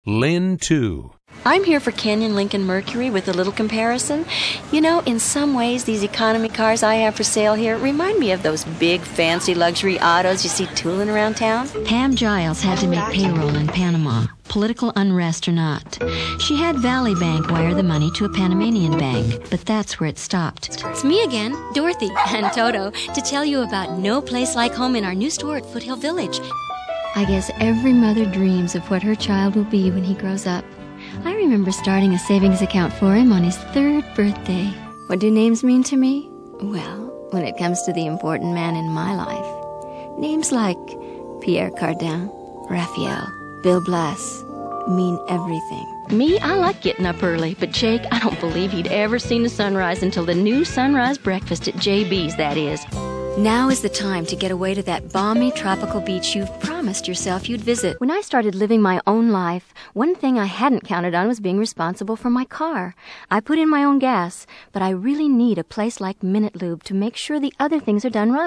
Lynn 2. I'm here for Canyon Lincoln Mercury with a little comparison. You know, in some ways, these economy cars I have for sale here remind me of those big, fancy luxury autos you see tooling around town. Pam Giles had to make payroll in Panama, political unrest or not. She had Valley Bank wire the money to a Panamanian bank, but that's where it stopped. It's me again, Dorothy, and Toto, to tell you about No Place Like Home in our new store at Foothill Village. I guess every mother dreams of what her child will be when he grows up. I remember starting a savings account for him on his 3rd birthday. What do names mean to me? Well, when it comes to the important man in my life, names like Pierre Cardin, Raphael, Bill Blass mean everything. Me, I like getting up early, but Jake, I don't believe he'd ever seen the sunrise until the new sunrise breakfast at JB's, that is. Now is the time to get away to that balmy tropical beach you've promised yourself you'd visit. When I started living my own life, one thing I hadn't counted on was being responsible for my car. I put in my own gas, but I really need a place like Minute Lube to make sure the other things are done right.